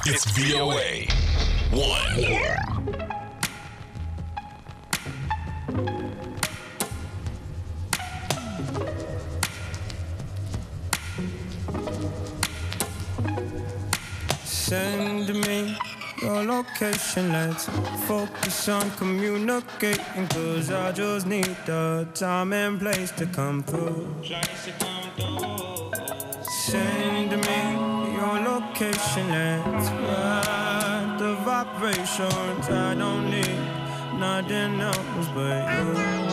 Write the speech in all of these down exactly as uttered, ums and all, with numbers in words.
It's V O A one. Send me your location, let's focus on communicating, cause I just need the time and place to come through. Send me your location, let's ride the vibrations. I don't need nothing else but you.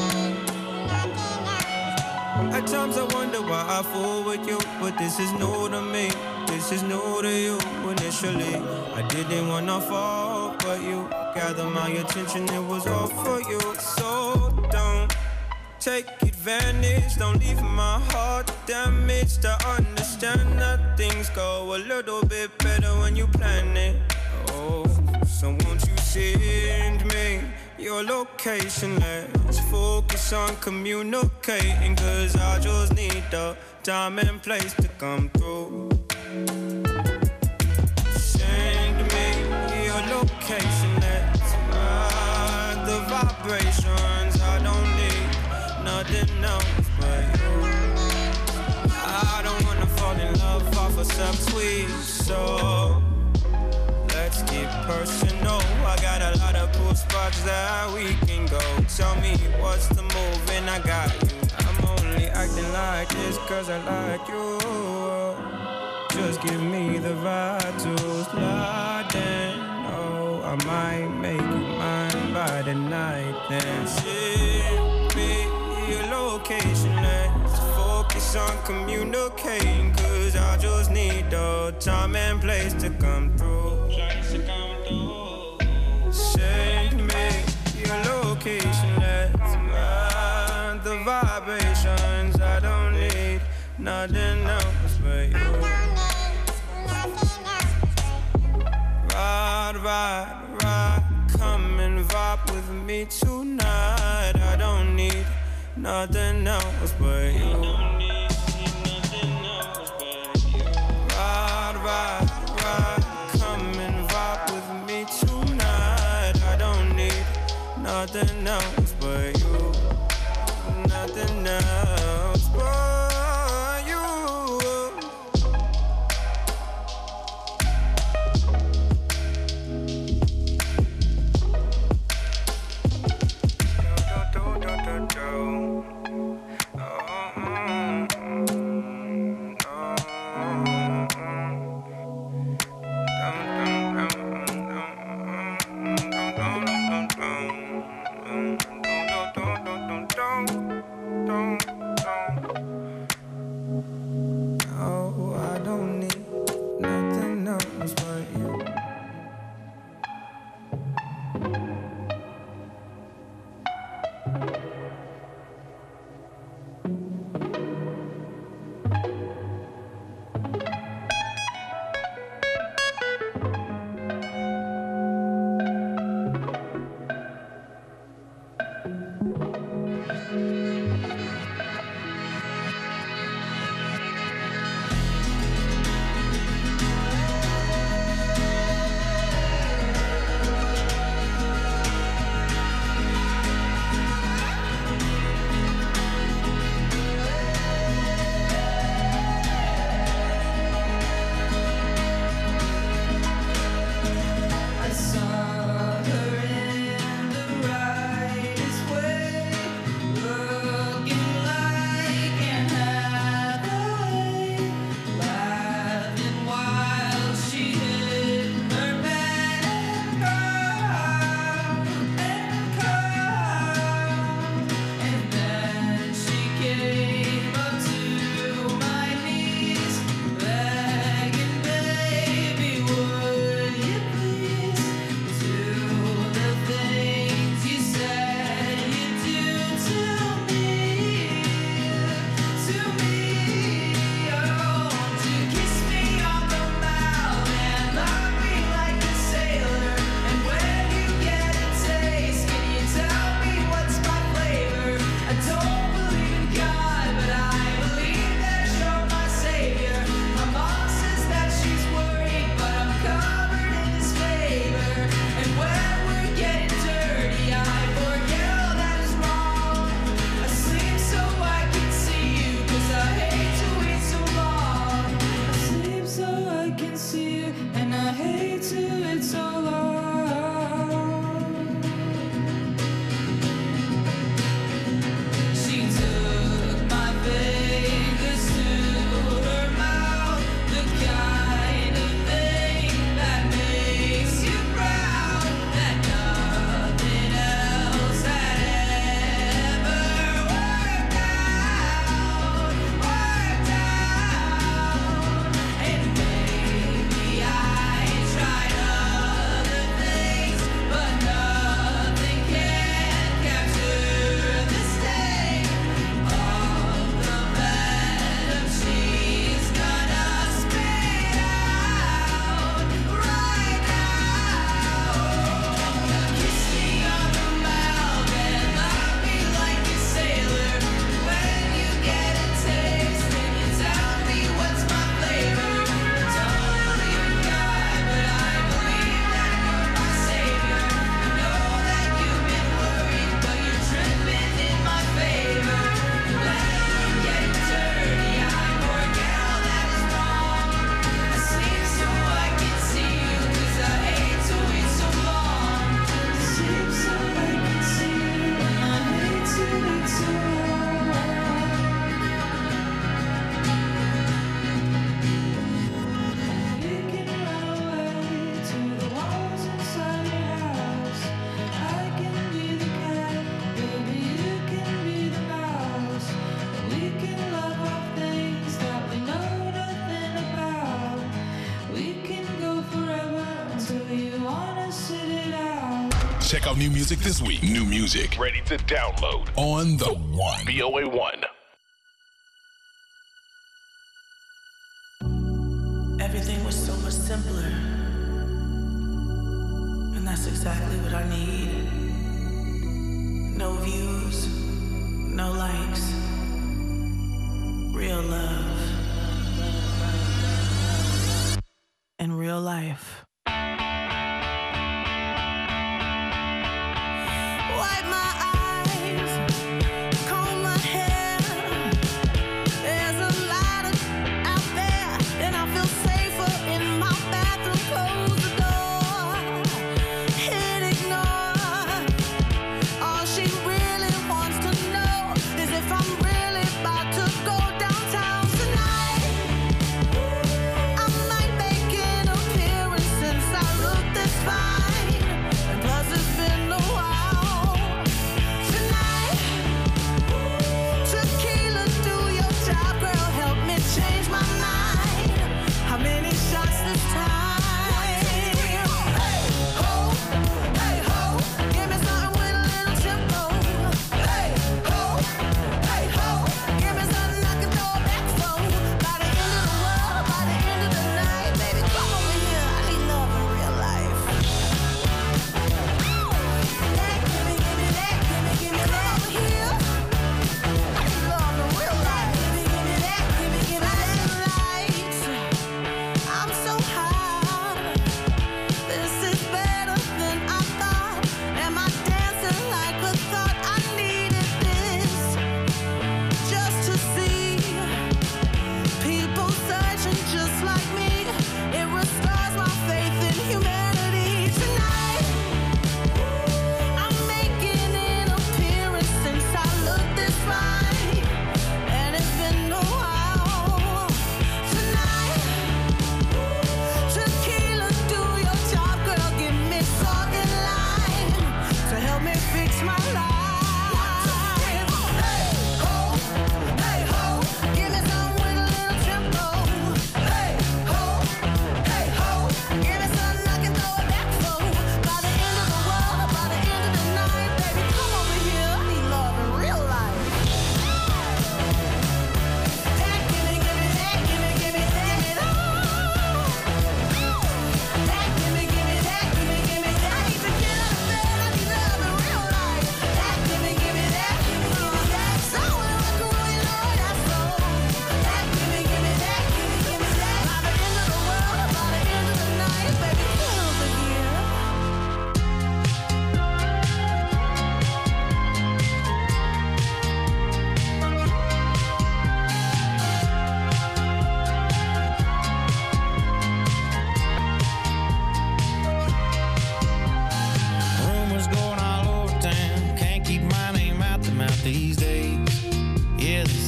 At times I wonder why I fool with you, but this is new to me. This is new to you. Initially, I didn't wanna fall, but you gathered my attention. It was all for you. So don't take advantage. Don't leave my heart damaged. I understand that things go a little bit better when you plan it. Oh, so won't you send me your location? Let's focus on communicating, cause I just need the time and place to come through. Send me your location, let's ride the vibrations. I don't need nothing else but you. I don't wanna fall in love off of some tweet, so let's get personal. I got a lot of cool spots that we can go. Tell me what's the move and I got you. I'm only acting like this cause I like you. Just give me the vibe to slide in. Oh, I might make you mine by the night. Then ship me your location. Let's focus on communicating, cause I just need the time and place to come through. Send me your location, let's ride the vibrations. I don't need nothing else but you. Ride, ride, ride, come and vibe with me tonight. I don't need nothing else but you. Ride, ride, ride, come and vibe with me tonight. I don't need nothing else but you. Nothing else but you. Check out new music this week. New music ready to download on The One. B O A one. Everything was so much simpler. And that's exactly what I need. No views, no likes. Real love. In real life. Appearance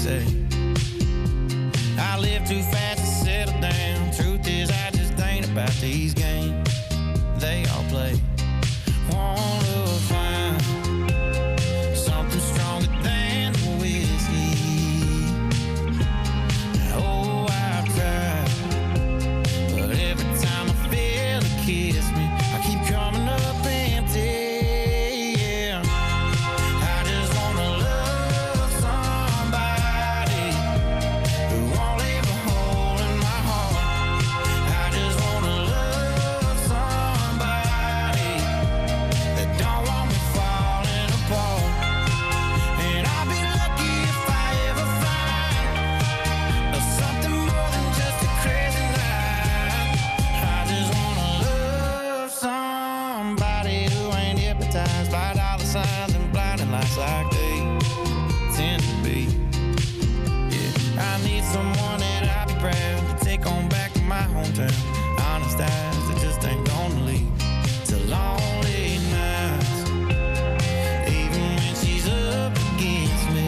say. I live too fast to settle down. Truth is, I just ain't about these games they all play. Wanna find something stronger than the whiskey. Oh, I've tried, but every time I feel it kiss me, I keep coming up empty. Yeah, I just wanna love somebody who won't leave a hole in my heart. I just wanna love somebody that don't want me falling apart. And I'll be lucky if I ever find something more than just a crazy night. I just wanna love somebody who ain't hypnotized by dollar signs and blinding lights like they tend to be. Yeah, I need someone that I'll be proud to take on back to my hometown. Honest eyes that just ain't gonna leave to lonely nights, even when she's up against me.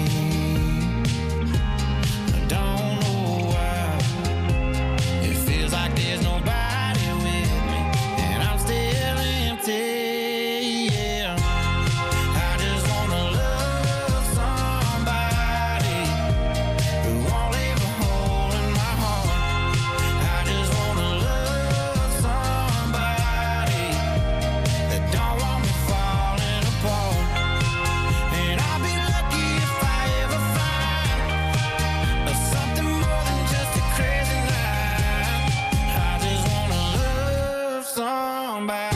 I don't know why it feels like there's nobody with me, and I'm still empty. Yeah, I just wanna love somebody who won't leave a hole in my heart. I just wanna love somebody that don't want me falling apart. And I'll be lucky if I ever find something more than just a crazy night. I just wanna love somebody.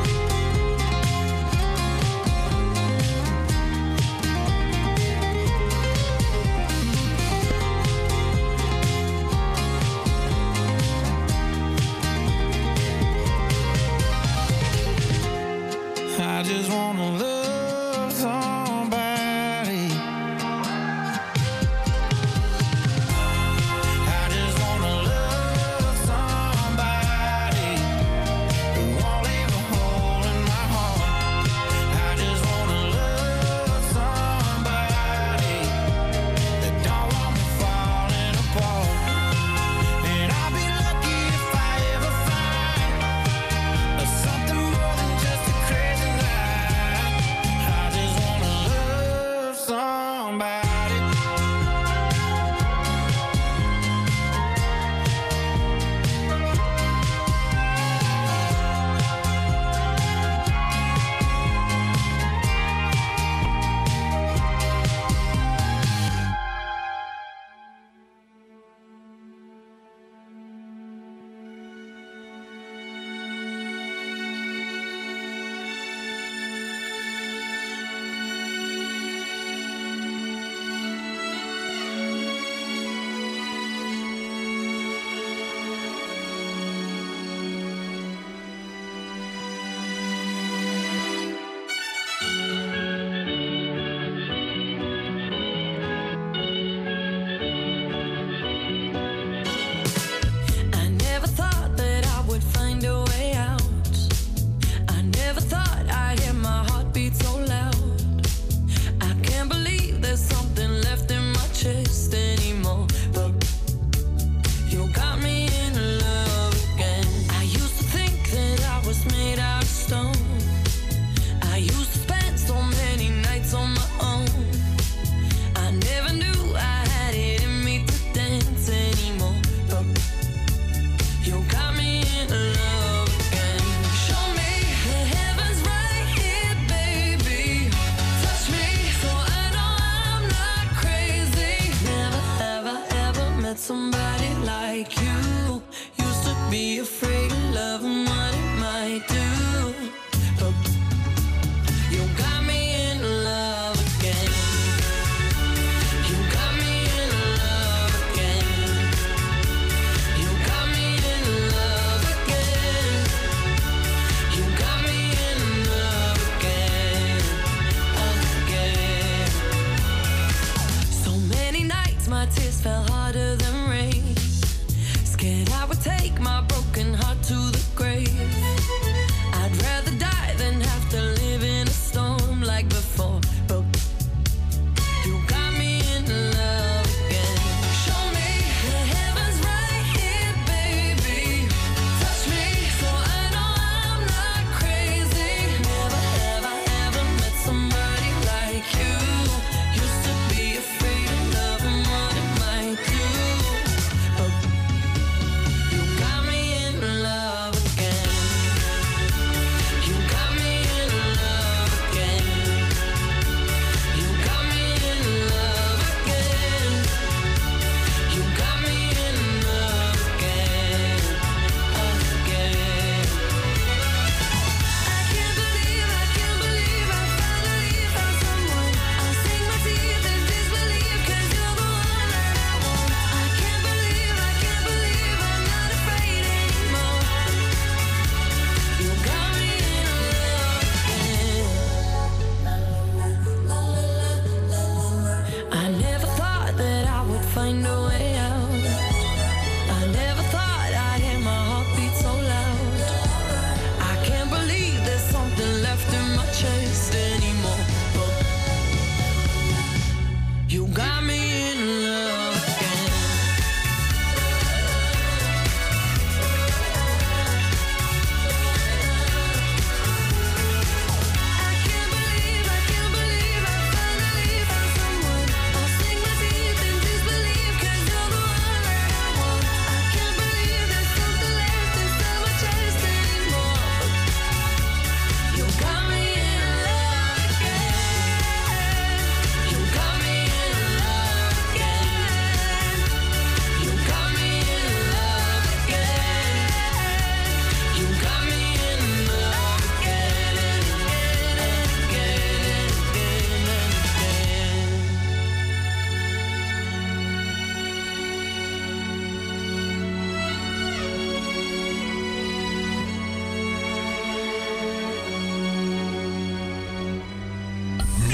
I just wanna love somebody. I just wanna love somebody who won't leave a hole in my heart. I just wanna love somebody that don't want me falling apart. And I'll be lucky if I ever find something more than just a crazy night. I just wanna love somebody. I never thought that I would find a way out. I never thought I'd hear my heart beat so loud. I can't believe there's something left in my chest anymore. But you got me in love again. I used to think that I was made out of stone. I used to spend so many nights on my own. I never knew I had it in me to dance anymore. But you got me in love again. Show me the heavens right here, baby. Touch me so I know I'm not crazy. Never have I ever met somebody like you. Used to be afraid of love and what it might do.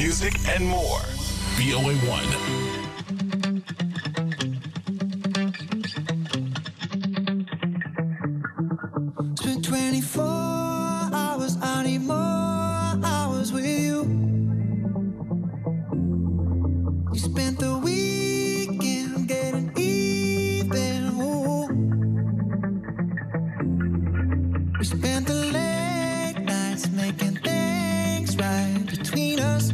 music, and more. V O A one. Spent twenty-four hours, I need more hours with you. You spent the weekend getting even. Ooh. We spent the late nights making things right between us.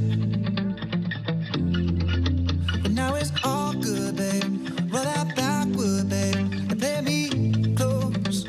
But now it's all good, babe. Roll that backward, babe, and play me close.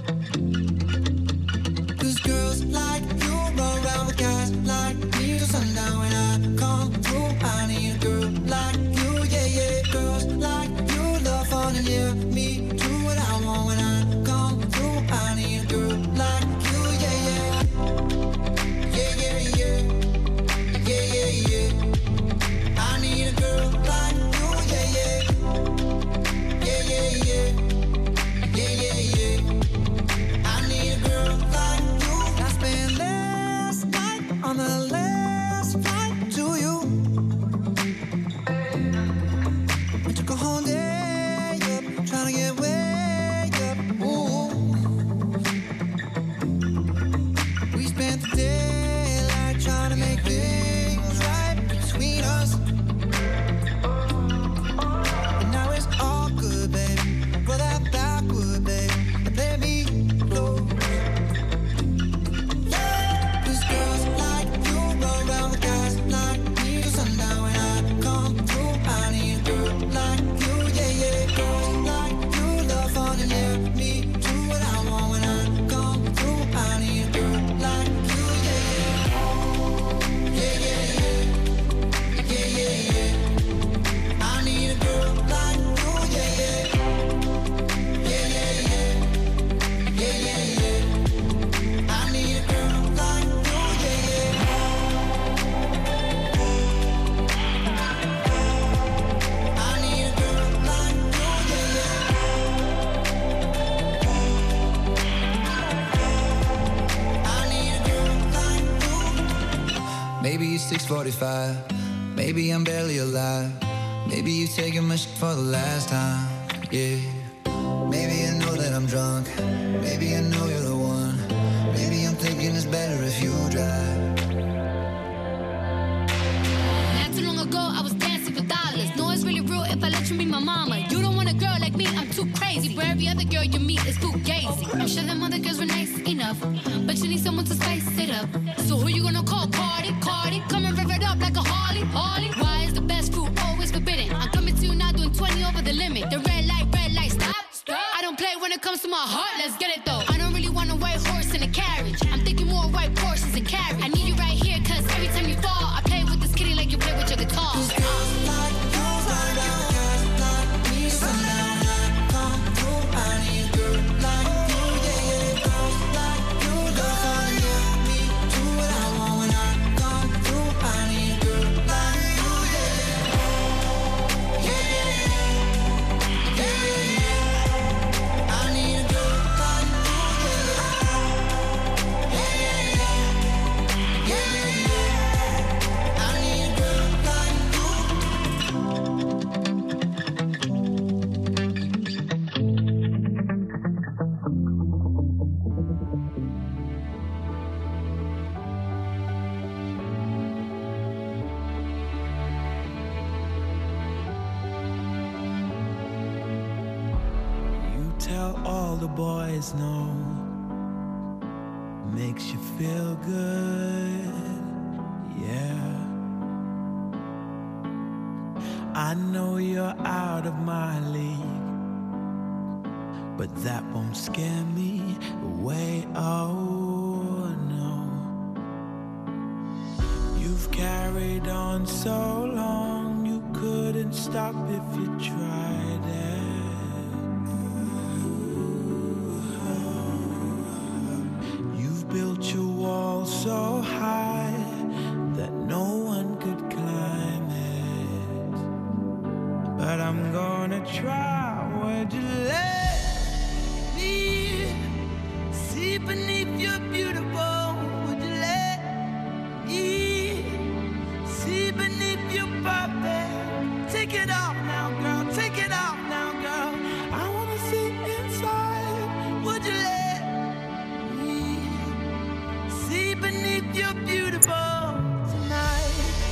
Cause girls like you run around with guys like me till sundown. When I come through, I need a girl like you, yeah, yeah. Girls like you love fun and yeah, me do what I want. When I come through, I need a girl like you, yeah, yeah. Yeah, yeah, yeah. Yeah, yeah, yeah. I need a girl like you, yeah, yeah. Yeah, yeah, yeah. Yeah, yeah, yeah. I need a girl like you. I spent last night on the last flight to you. We took a whole day up, trying to get way up. Ooh. We spent the daylight trying to make things right between us. And now it's all good, babe. Roll that backward, babe, and play me close. Cause girls like you run around with guys like me till sundown. When I come through, I need a girl like you, yeah, yeah. Girls like you love fun and yeah, me do what I want. When I come through, I need a girl like you, yeah, yeah. Yeah, yeah, yeah. Yeah, yeah, yeah. I need a girl like you, yeah, yeah. Yeah, yeah, yeah. Yeah, yeah, yeah. I need a girl like you, yeah, yeah. I need a girl like you, yeah, yeah. I need a girl like you. Maybe it's six forty-five. Maybe I'm barely alive. Maybe you taking my shit for the last time. Yeah. Maybe I know that I'm drunk. Maybe I know you're the one. Maybe I'm thinking it's better if you drive. Not too long ago, I was dancing for dollars. No, it's really real if I let you be my mama. You don't want a girl like me, I'm too crazy. Where every other girl you meet is too gazy. I'm sure them other girls were nice enough, but you need someone to spice it up. So who you gonna call? Cardi, Cardi. Come and rev it up like a Harley, Harley. Why is the best fruit always forbidden? I'm coming to you now doing twenty over the limit. The red light, red light, stop, stop. I don't play when it comes to my heart, let's get it though. I don't really want a white horse in a carriage. I'm thinking more white Porsches and carriage. I need you right here, cause every time you fall, I play with this kitty like you play with your guitar. Cause girls like you run around with guys like me till sundown. When I come through, I need a girl like you, yeah, yeah. Girls like you love fun and yeah, me do what I want. When I come through, I need a girl like you, yeah, yeah. Yeah, yeah, yeah. Yeah, yeah, yeah. I need a girl like you, yeah, yeah. Yeah, yeah, yeah. Yeah, yeah, yeah. I need a girl like you. You tell all the boys no. Makes you feel good, yeah. I know you're out of my league, but that won't scare me away, oh no. You've carried on so long, you couldn't stop if you tried it. You've built your wall so high that no one could climb it. But I'm gonna try. Would you let me see beneath your beautiful? Would you let me see you're beautiful tonight.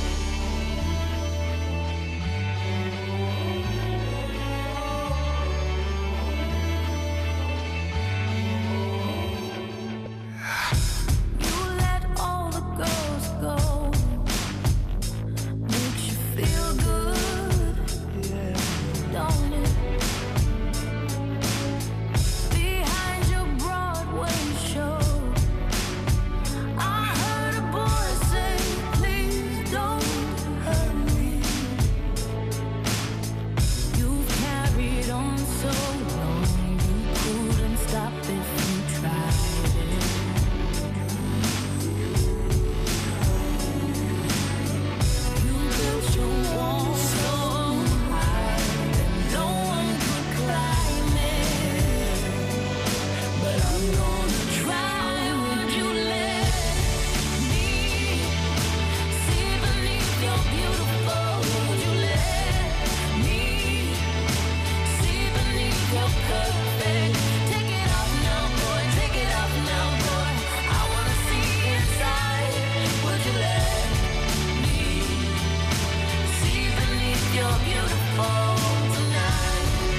You let all the girls go. Makes you feel good, yeah, don't it? Behind your Broadway show, I heard a boy say, please don't hurt me. You've carried on so long, you couldn't stop if you tried it. You built your wall so high that no one could climb it. But I'm gonna try. Would you let me see beneath your beautiful? Would you let me see beneath your perfect? Take it off now, boy. Take it off now, boy. I wanna see inside. Would you let me see beneath your beautiful tonight?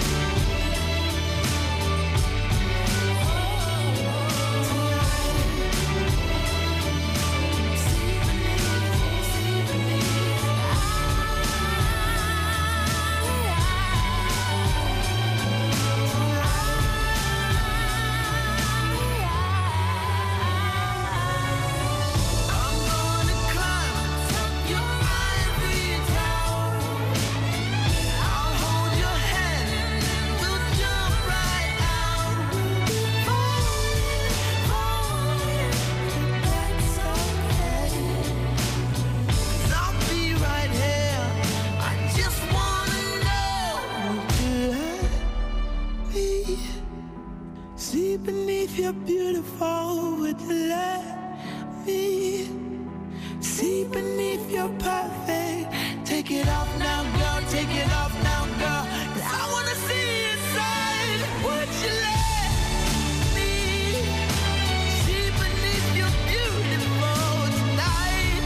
I'm gonna climb up your ivory tower. I'll hold your hand and then we'll jump right out. Falling, falling, that's okay. 'Cause I'll be right here. I just wanna know, would you let me see beneath your beautiful? Would you let me see beneath your perfect? Take it off now, girl. Take it off now, girl. 'Cause I wanna see inside. Would you let me see beneath your beautiful tonight?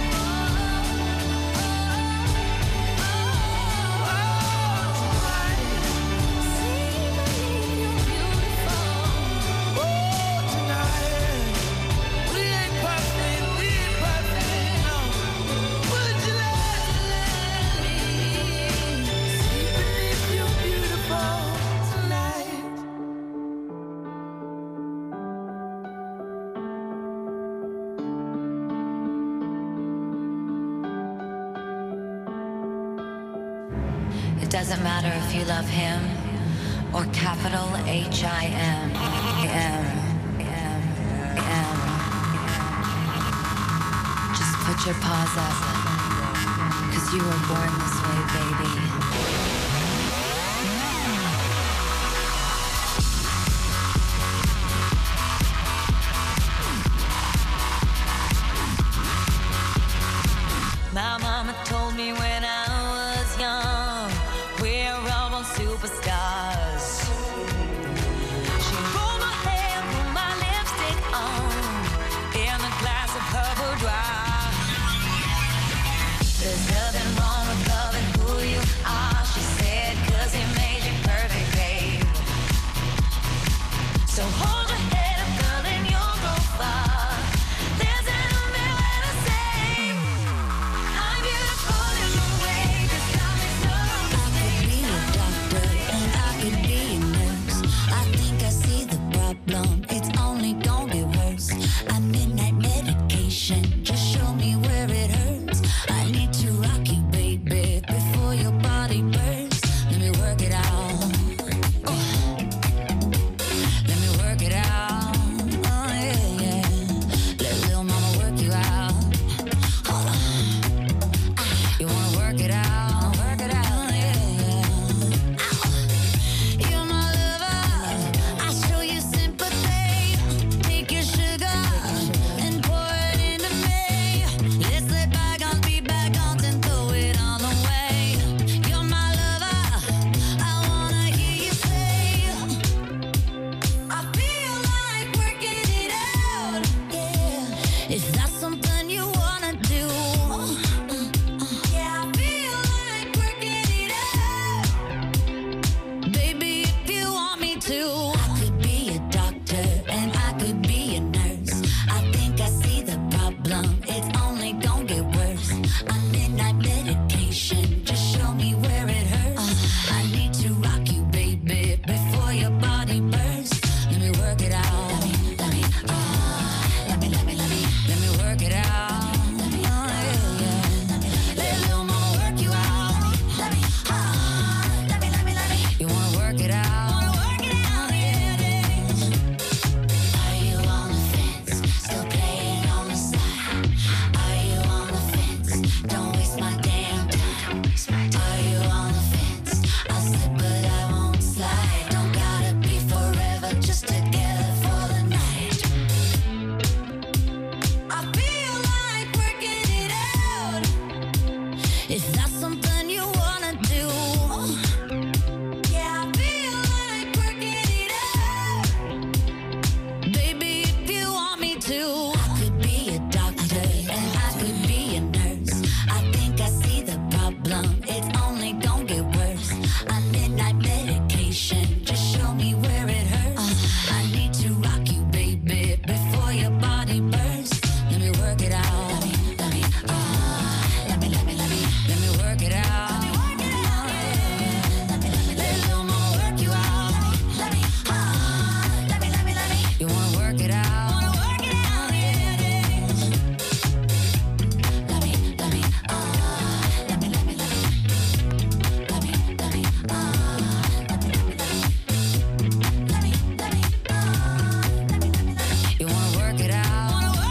Oh, tonight. We ain't perfect, we ain't perfect, no. Would you let me see beneath your beautiful tonight? It doesn't matter if you love him or capital H I M. M. M. M. Just put your paws up, 'cause you were born this way, baby. My mama told me when I was young, we're all born superstars. She rolled my hair, put my lipstick on, in a glass of her boudoir. There's nothing wrong with loving who you are, she said, 'cause he made you perfect, babe. So hold your head up, girl, and you'll go far. There's an only way to say I'm beautiful in the way, 'cause I make no mistakes. I could be a doctor and I could be a nurse. I think I see the problem, it's only gonna get worse. I'm in that medication, just show me where it hurts. I need to rock you, baby, before your body bursts. Let me work it out. Oh. Let me work it out. Oh yeah, yeah. Let little mama work you out. Hold on. You wanna work it out, work it out, yeah, yeah. You're my lover, I show you sympathy. Take your sugar and pour it into me. Let's let bygones be bygones and throw it all away. You're my lover, I wanna hear you say, I feel like working it out, yeah. If that's something you work it out.